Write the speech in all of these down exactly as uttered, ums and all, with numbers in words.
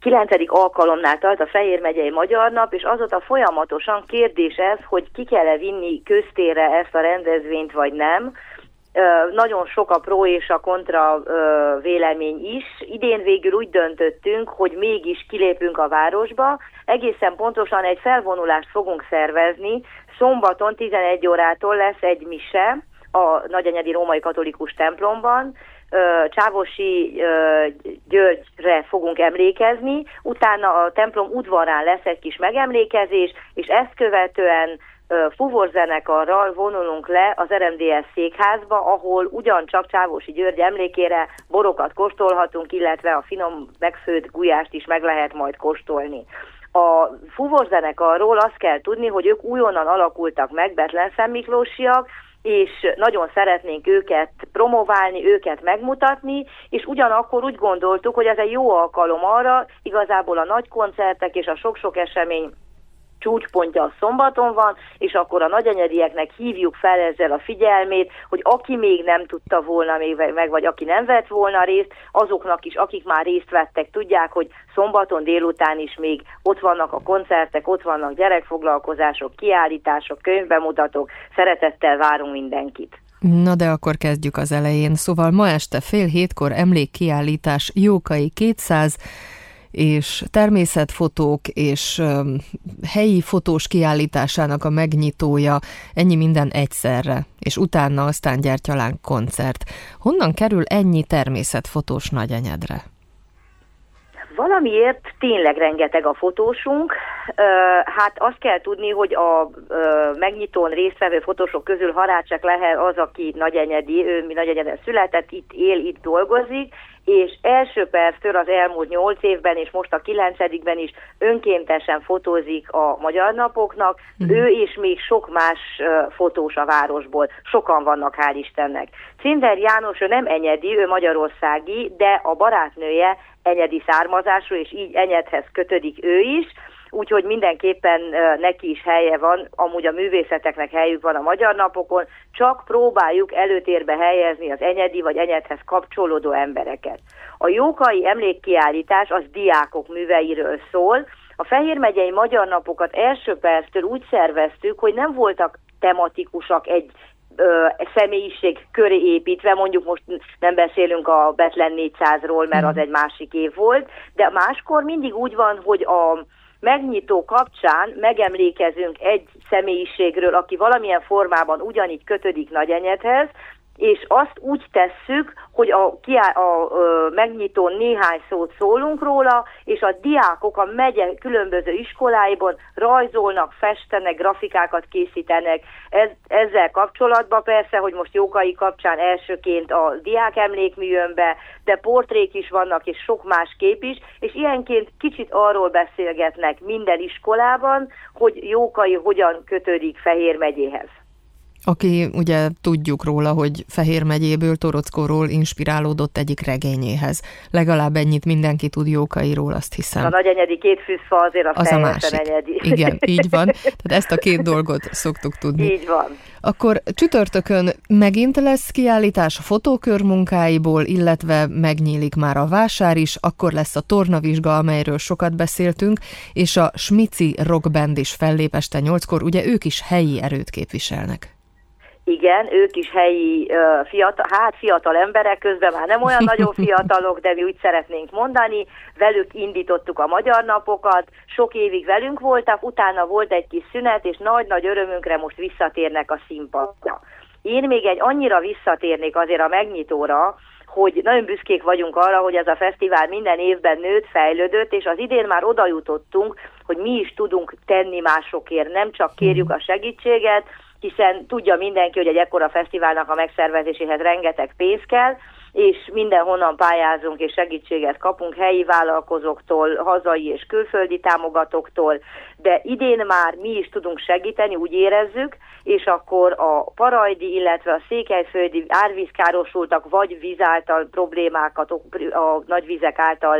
kilencedik alkalomnál tart a Fejér megyei Magyar Nap, és azóta folyamatosan kérdés ez, hogy ki kell-e vinni köztérre ezt a rendezvényt, vagy nem. Nagyon sok a pro és a kontra vélemény is. Idén végül úgy döntöttünk, hogy mégis kilépünk a városba. Egészen pontosan egy felvonulást fogunk szervezni. Szombaton tizenegy órától lesz egy mise a Nagyenyedi Római Katolikus templomban. Csávosi Györgyre fogunk emlékezni, utána a templom udvarán lesz egy kis megemlékezés, és ezt követően fuvorzenekarral vonulunk le az er em dé es székházba, ahol ugyancsak Csávosi György emlékére borokat kóstolhatunk, illetve a finom megfőtt gulyást is meg lehet majd kóstolni. A fuvorzenekarról azt kell tudni, hogy ők újonnan alakultak meg, betlenszentmiklósiak, és nagyon szeretnénk őket promoválni, őket megmutatni, és ugyanakkor úgy gondoltuk, hogy ez egy jó alkalom arra, igazából a nagy koncertek és a sok-sok esemény csúcspontja a szombaton van, és akkor a nagyenyedieknek hívjuk fel ezzel a figyelmét, hogy aki még nem tudta volna még meg, vagy aki nem vett volna részt, azoknak is, akik már részt vettek, tudják, hogy szombaton délután is még ott vannak a koncertek, ott vannak gyerekfoglalkozások, kiállítások, könyvbemutatók, szeretettel várunk mindenkit. Na de akkor kezdjük az elején. Szóval ma este fél hétkor emlékkiállítás Jókai kétszáz, és természetfotók és um, helyi fotós kiállításának a megnyitója, ennyi minden egyszerre, és utána aztán gyertyaláng koncert. Honnan kerül ennyi természetfotós Nagyenyedre? Valamiért tényleg rengeteg a fotósunk. Hát azt kell tudni, hogy a megnyitón résztvevő fotósok közül Harácsek Lehel az, aki nagyenyedi, ő Nagyenyeden született, itt él, itt dolgozik, és első perctől az elmúlt nyolc évben, és most a kilencedikben is önkéntesen fotózik a Magyar Napoknak. Mm. Ő és még sok más fotós a városból. Sokan vannak, hál' Istennek. Cinder János, ő nem enyedi, ő magyarországi, de a barátnője enyedi származású, és így Enyedhez kötődik ő is, úgyhogy mindenképpen neki is helye van, amúgy a művészeteknek helyük van a Magyar Napokon, csak próbáljuk előtérbe helyezni az enyedi vagy Enyedhez kapcsolódó embereket. A Jókai emlékkiállítás az diákok műveiről szól. A Fejér megyei Magyar Napokat első perctől úgy szerveztük, hogy nem voltak tematikusak egy Ö, személyiség köré építve, mondjuk most nem beszélünk a Betlen négyszázról, mert az egy másik év volt, de máskor mindig úgy van, hogy a megnyitó kapcsán megemlékezünk egy személyiségről, aki valamilyen formában ugyanígy kötődik Nagyenyedhez, és azt úgy tesszük, hogy a, a, a, a megnyitón néhány szót szólunk róla, és a diákok a megye különböző iskoláiban rajzolnak, festenek, grafikákat készítenek. Ez, ezzel kapcsolatban persze, hogy most Jókai kapcsán elsőként a diák emlékmű jön be, de portrék is vannak, és sok más kép is, és ilyenként kicsit arról beszélgetnek minden iskolában, hogy Jókai hogyan kötődik Fejér megyéhez. Aki ugye tudjuk róla, hogy Fejér megyéből, Torockóról inspirálódott egyik regényéhez. Legalább ennyit mindenki tud Jókairól, azt hiszem. A nagyenyedi két fűzfa azért az a másik. Enyedi. Igen, így van. Tehát ezt a két dolgot szoktuk tudni. Így van. Akkor csütörtökön megint lesz kiállítás a fotókör munkáiból, illetve megnyílik már a vásár is, akkor lesz a tornavizsga, amelyről sokat beszéltünk, és a Smici rockband is fellép este nyolckor, ugye ők is helyi erőt képviselnek. Igen, ők is helyi, uh, fiatal, hát fiatal emberek, közben már nem olyan nagyon fiatalok, de mi úgy szeretnénk mondani. Velük indítottuk a Magyar Napokat, sok évig velünk voltak, utána volt egy kis szünet, és nagy-nagy örömünkre most visszatérnek a színpadra. Én még egy annyira visszatérnék azért a megnyitóra, hogy nagyon büszkék vagyunk arra, hogy ez a fesztivál minden évben nőtt, fejlődött, és az idén már oda jutottunk, hogy mi is tudunk tenni másokért, nem csak kérjük a segítséget, hiszen tudja mindenki, hogy egy ekkora fesztiválnak a megszervezéséhez rengeteg pénz kell, és mindenhonnan pályázunk és segítséget kapunk helyi vállalkozóktól, hazai és külföldi támogatóktól, de idén már mi is tudunk segíteni, úgy érezzük, és akkor a parajdi, illetve a székelyföldi árvízkárosultak vagy víz által problémákat, a nagyvizek által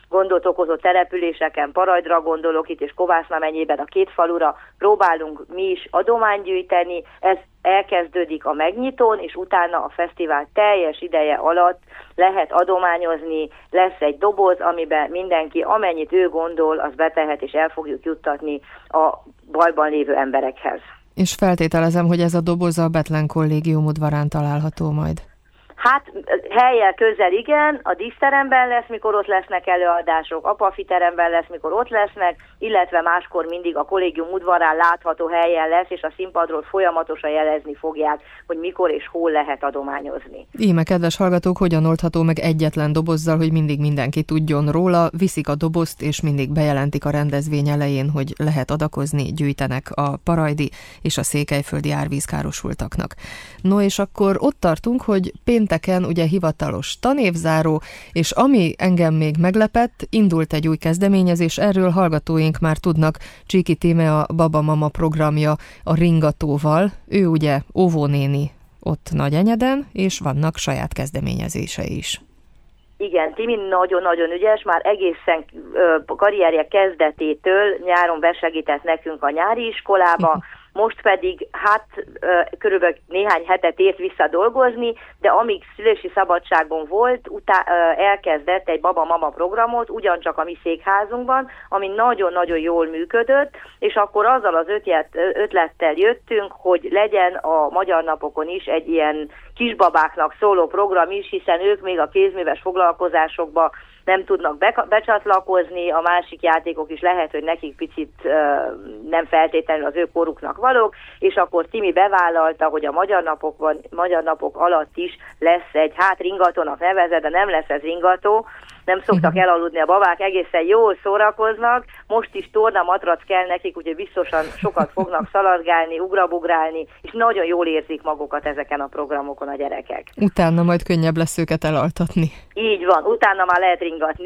gondot okozó településeken, Parajdra gondolok itt, és Kovászna megyében a két falura próbálunk mi is adományt gyűjteni. Ez elkezdődik a megnyitón, és utána a fesztivál teljes ideje alatt lehet adományozni, lesz egy doboz, amiben mindenki amennyit ő gondol, az betehet, és el fogjuk juttatni a bajban lévő emberekhez. És feltételezem, hogy ez a doboz a Bethlen Kollégium udvarán található majd. Hát hellyel közel igen, a díszteremben lesz, mikor ott lesznek előadások, a Pafi teremben lesz, mikor ott lesznek, illetve máskor mindig a kollégium udvarán látható helyen lesz, és a színpadról folyamatosan jelezni fogják, hogy mikor és hol lehet adományozni. Íme, kedves hallgatók, hogyan oldható meg egyetlen dobozzal, hogy mindig mindenki tudjon róla, viszik a dobozt, és mindig bejelentik a rendezvény elején, hogy lehet adakozni, gyűjtenek a parajdi és a székelyföldi árvízkárosultaknak. No, és akkor ott tartunk, hogy pénteken ugye hivatalos tanévzáró, és ami engem még meglepett, indult egy új kezdeményezés, erről hallgatóink már tudnak. Csíki Tíme, a Baba Mama programja a ringatóval, ő ugye óvónéni ott Nagyenyeden, és vannak saját kezdeményezései is. Igen, Timi nagyon-nagyon ügyes, már egészen ö, karrierje kezdetétől nyáron besegített nekünk a nyári iskolába, most pedig hát körülbelül néhány hetet ért vissza dolgozni, de amíg szülési szabadságban volt, utá, elkezdett egy Baba-Mama programot, ugyancsak a mi székházunkban, ami nagyon-nagyon jól működött, és akkor azzal az ötlet, ötlettel jöttünk, hogy legyen a Magyar Napokon is egy ilyen kisbabáknak szóló program is, hiszen ők még a kézműves foglalkozásokba nem tudnak be, becsatlakozni, a másik játékok is lehet, hogy nekik picit uh, nem feltétlenül az ő koruknak valók, és akkor Timi bevállalta, hogy a Magyar Napokban, Magyar Napok alatt is lesz egy, hát ringatónak nevezett, de nem lesz ez ringató, nem szoktak elaludni a babák, egészen jól szórakoznak, most is torna matrac kell nekik, úgyhogy biztosan sokat fognak szaladgálni, ugrabugrálni, és nagyon jól érzik magukat ezeken a programokon a gyerekek. Utána majd könnyebb lesz őket elaltatni. Így van, utána már lehet ringatni.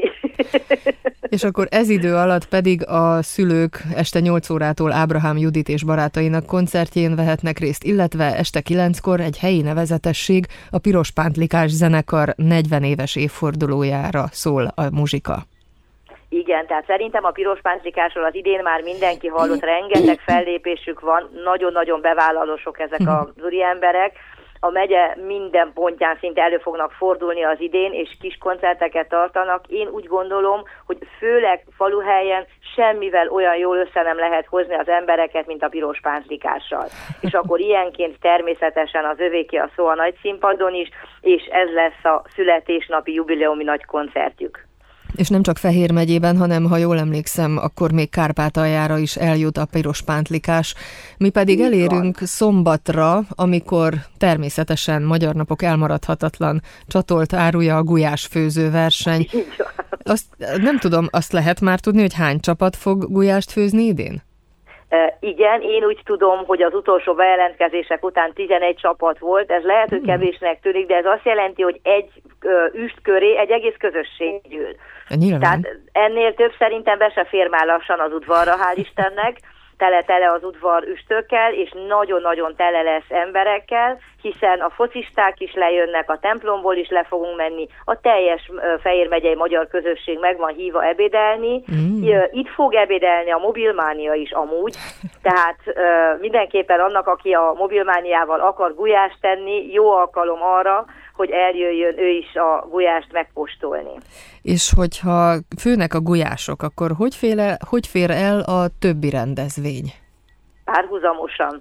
És akkor ez idő alatt pedig a szülők este nyolc órától Ábrahám Judit és barátainak koncertjén vehetnek részt, illetve este kilenckor egy helyi nevezetesség, a Piros Pántlikás zenekar negyven éves évfordulójára szól a muzsika. Igen, tehát szerintem a Piros Pántlikásról az idén már mindenki hallott, rengeteg fellépésük van, nagyon-nagyon bevállalósok ezek az úriemberek. A megye minden pontján szinte elő fognak fordulni az idén, és kis koncerteket tartanak. Én úgy gondolom, hogy főleg faluhelyen semmivel olyan jól össze nem lehet hozni az embereket, mint a Piros Pántlikással. És akkor ilyenként természetesen az övéké a szó a nagy színpadon is, és ez lesz a születésnapi jubileumi nagy koncertjük. És nem csak Fehér megyében, hanem, ha jól emlékszem, akkor még Kárpátaljára is eljut a Piros Pántlikás. Mi pedig így elérünk van. Szombatra, amikor természetesen Magyar Napok elmaradhatatlan csatolt áruja a gulyásfőző verseny. Azt, nem tudom, azt lehet már tudni, hogy hány csapat fog gulyást főzni idén? Uh, igen, én úgy tudom, hogy az utolsó bejelentkezések után tizenegy csapat volt, ez lehet, hogy kevésnek tűnik, de ez azt jelenti, hogy egy uh, üst köré egy egész közösség gyűl. Nyilván. Tehát ennél több szerintem be se fér már lassan az udvarra, hál' Istennek, tele-tele az udvar üstökkel, és nagyon-nagyon tele lesz emberekkel, hiszen a focisták is lejönnek, a templomból is le fogunk menni, a teljes Fejér megyei magyar közösség meg van hívva ebédelni. Mm. Itt fog ebédelni a Mobilmánia is amúgy, tehát mindenképpen annak, aki a Mobilmániával akar gulyást tenni, jó alkalom arra, hogy eljöjjön ő is a gulyást megkóstolni. És hogyha főnek a gulyások, akkor hogy fér el, hogy fér el a többi rendezvény? Párhuzamosan.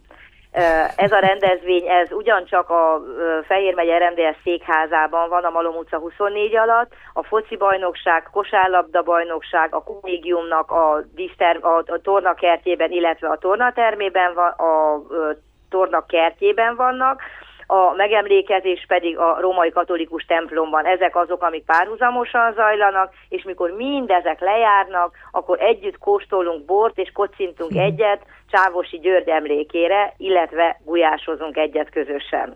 Ez a rendezvény, ez ugyancsak a Fejér megye er em dé es székházában van, a Malom utca huszonnégy alatt, a foci bajnokság, kosárlabda bajnokság, a kollégiumnak a, díszter, a, a tornakertjében, illetve a tornatermében van, a, a tornakertjében vannak, a megemlékezés pedig a római katolikus templomban. Ezek azok, amik párhuzamosan zajlanak, és mikor mindezek lejárnak, akkor együtt kóstolunk bort, és kocintunk egyet Csávosi György emlékére, illetve gulyásozunk egyet közösen.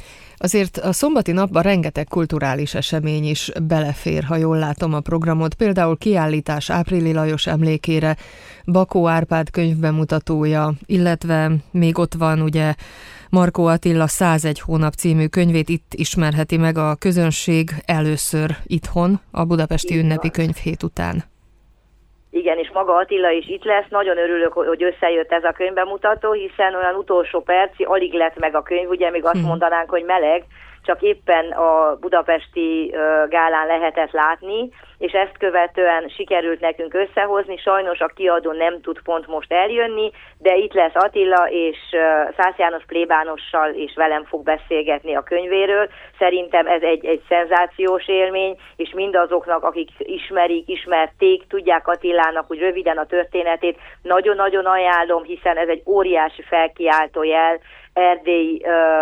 Azért a szombati napban rengeteg kulturális esemény is belefér, ha jól látom a programot. Például kiállítás Áprili Lajos emlékére, Bakó Árpád könyvbemutatója, illetve még ott van ugye Markó Attila százegy hónap című könyvét itt ismerheti meg a közönség először itthon, a Budapesti Ünnepi Könyvhét után. Igen, és maga Attila is itt lesz. Nagyon örülök, hogy összejött ez a könyvbemutató, hiszen olyan utolsó perci, alig lett meg a könyv, ugye még azt mondanánk, hogy meleg, csak éppen a budapesti gálán lehetett látni, és ezt követően sikerült nekünk összehozni. Sajnos a kiadó nem tud pont most eljönni, de itt lesz Attila, és Szász János plébánossal és velem fog beszélgetni a könyvéről. Szerintem ez egy, egy szenzációs élmény, és mindazoknak, akik ismerik, ismerték, tudják Attilának úgy röviden a történetét, nagyon-nagyon ajánlom, hiszen ez egy óriási felkiáltójel Erdély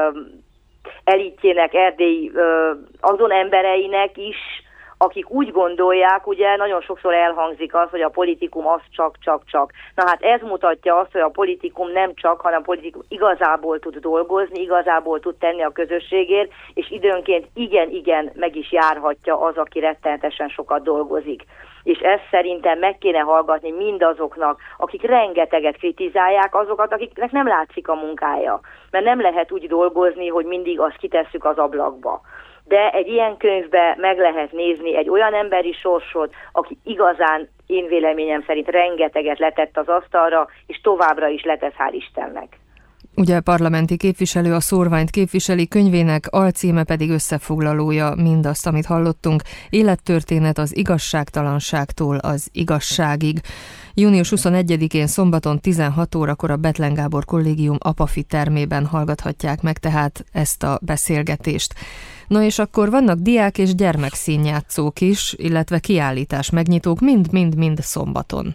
elitjének, Erdély ö, azon embereinek is, akik úgy gondolják, ugye nagyon sokszor elhangzik az, hogy a politikum az csak-csak-csak. Na hát ez mutatja azt, hogy a politikum nem csak, hanem a politikum igazából tud dolgozni, igazából tud tenni a közösségért, és időnként igen-igen meg is járhatja az, aki rettenetesen sokat dolgozik. És ezt szerintem meg kéne hallgatni mindazoknak, akik rengeteget kritizálják, azokat, akiknek nem látszik a munkája. Mert nem lehet úgy dolgozni, hogy mindig azt kitesszük az ablakba. De egy ilyen könyvbe meg lehet nézni egy olyan emberi sorsot, aki igazán, én véleményem szerint rengeteget letett az asztalra, és továbbra is letesz, hál' Istennek. Ugye a parlamenti képviselő a szórványt képviseli, könyvének alcíme pedig összefoglalója mindazt, amit hallottunk. Élettörténet az igazságtalanságtól az igazságig. június huszonegyedikén szombaton tizenhat órakor a Bethlen Gábor Kollégium Apafi termében hallgathatják meg tehát ezt a beszélgetést. Na és akkor vannak diák- és gyermekszínjátszók is, illetve kiállítás megnyitók mind-mind-mind szombaton.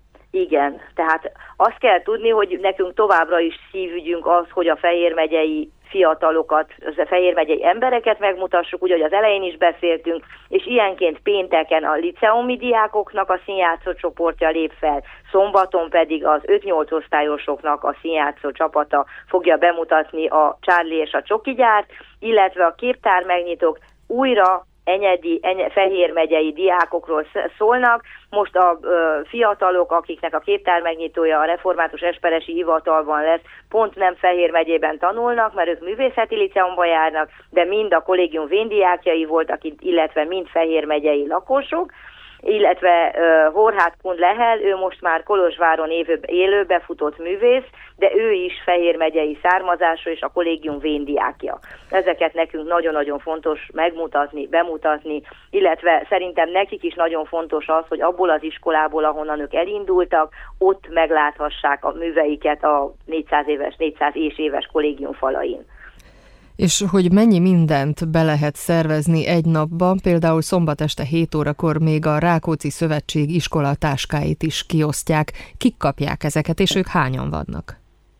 Igen, tehát azt kell tudni, hogy nekünk továbbra is szívügyünk az, hogy a Fejér megyei fiatalokat, a Fejér megyei embereket megmutassuk, úgy, hogy az elején is beszéltünk, és ilyenként pénteken a liceumi diákoknak a színjátszó csoportja lép fel, szombaton pedig az öt-nyolc osztályosoknak a színjátszó csapata fogja bemutatni a Charlie és a Csoki gyárt, illetve a képtár megnyitók újra Enyedi, Enye, Fejér megyei diákokról szólnak. Most a ö, fiatalok, akiknek a képtár megnyitója a Református Esperesi Hivatalban lesz, pont nem Fejér megyében tanulnak, mert ők művészeti liceumba járnak, de mind a kollégium véndiákjai voltak, illetve mind Fejér megyei lakosok, illetve uh, Horváth Kund Lehel, ő most már Kolozsváron évő, élő befutott művész, de ő is Fejér megyei származású, és a kollégium véndiákja. Ezeket nekünk nagyon-nagyon fontos megmutatni, bemutatni, illetve szerintem nekik is nagyon fontos az, hogy abból az iskolából, ahonnan ők elindultak, ott megláthassák a műveiket a négyszáz éves, négyszáz éves kollégium falain. És hogy mennyi mindent be lehet szervezni egy napban, például szombat este hét órakor még a Rákóczi Szövetség iskolatárskáit is kiosztják. Kik kapják ezeket, és ők hányan vannak?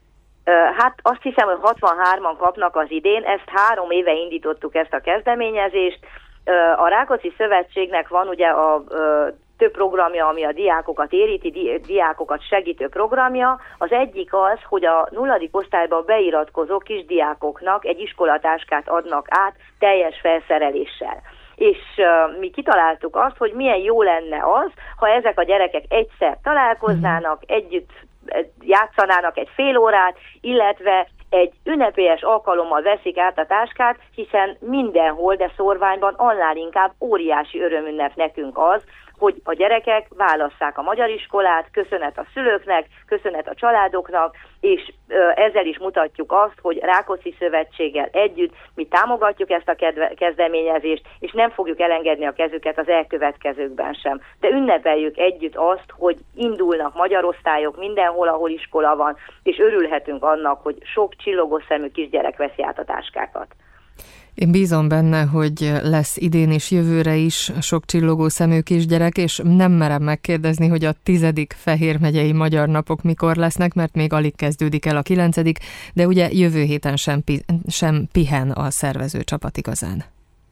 Hát azt hiszem, hogy hatvanhárman kapnak az idén, ezt három éve indítottuk ezt a kezdeményezést. A Rákóczi Szövetségnek van ugye a több programja, ami a diákokat érinti, di- diákokat segítő programja. Az egyik az, hogy a nulladik osztályba beiratkozó kisdiákoknak egy iskolatáskát adnak át teljes felszereléssel. És uh, mi kitaláltuk azt, hogy milyen jó lenne az, ha ezek a gyerekek egyszer találkoznának, együtt játszanának egy fél órát, illetve egy ünnepélyes alkalommal veszik át a táskát, hiszen mindenhol, de szórványban annál inkább óriási örömünnep nekünk az, hogy a gyerekek válasszák a magyar iskolát, köszönet a szülőknek, köszönet a családoknak, és ezzel is mutatjuk azt, hogy Rákóczi Szövetséggel együtt mi támogatjuk ezt a kedve- kezdeményezést, és nem fogjuk elengedni a kezüket az elkövetkezőkben sem. De ünnepeljük együtt azt, hogy indulnak magyar osztályok mindenhol, ahol iskola van, és örülhetünk annak, hogy sok csillogó szemű kisgyerek veszi át a táskákat. Én bízom benne, hogy lesz idén és jövőre is sok csillogó szemű kisgyerek, és nem merem megkérdezni, hogy a tizedik Fejér megyei Magyar Napok mikor lesznek, mert még alig kezdődik el a kilencedik, de ugye jövő héten sem, sem pihen a szervező csapat igazán.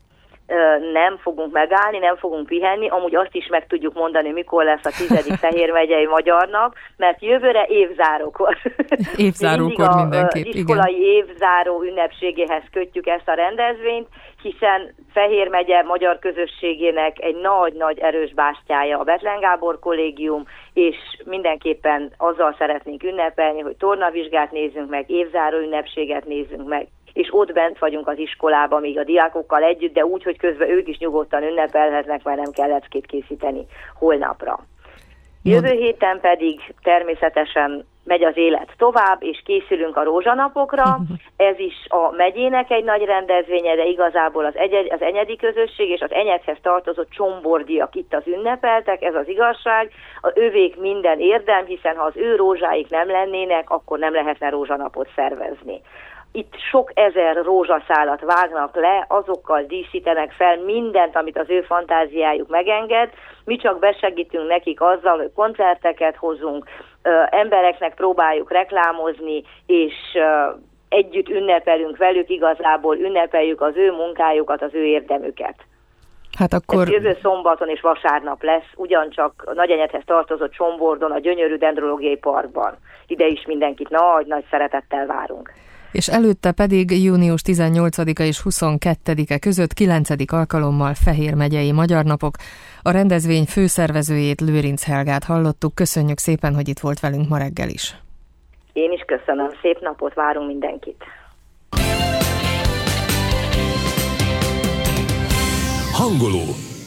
nem fogunk megállni, nem fogunk pihenni, amúgy azt is meg tudjuk mondani, mikor lesz a tizedik Fehér megyei Magyar Nap, mert jövőre évzárókor. Évzárókor mindenképp, igen. Iskolai évzáró ünnepségéhez kötjük ezt a rendezvényt, hiszen Fehér megye magyar közösségének egy nagy-nagy erős bástyája a Bethlen Gábor Kollégium, és mindenképpen azzal szeretnénk ünnepelni, hogy tornavizsgát nézzünk meg, évzáró ünnepséget nézzünk meg, és ott bent vagyunk az iskolában még a diákokkal együtt, de úgy, hogy közben ők is nyugodtan ünnepelhetnek, mert nem kell leckét készíteni holnapra. Jövő héten pedig természetesen megy az élet tovább, és készülünk a rózsanapokra. Ez is a megyének egy nagy rendezvénye, de igazából az, egy, az enyedi közösség és az enyedhez tartozott csombordiak itt az ünnepeltek, ez az igazság. A övék minden érdem, hiszen ha az ő rózsáik nem lennének, akkor nem lehetne rózsanapot szervezni. Itt sok ezer rózsaszálat vágnak le, azokkal díszítenek fel mindent, amit az ő fantáziájuk megenged. Mi csak besegítünk nekik azzal, hogy koncerteket hozunk, ö, embereknek próbáljuk reklámozni, és ö, együtt ünnepelünk velük, igazából ünnepeljük az ő munkájukat, az ő érdemüket. Hát akkor... Ez jövő szombaton és vasárnap lesz, ugyancsak a Nagyenyedhez tartozott Csombordon, a gyönyörű dendrológiai parkban. Ide is mindenkit nagy-nagy szeretettel várunk. És előtte pedig június tizennyolcadika és huszonkettedike között kilencedik alkalommal Fehér megyei Magyar Napok. A rendezvény főszervezőjét, Lőrinc Helgát hallottuk. Köszönjük szépen, hogy itt volt velünk ma reggel is. Én is köszönöm. Szép napot, várunk mindenkit. Hangoló.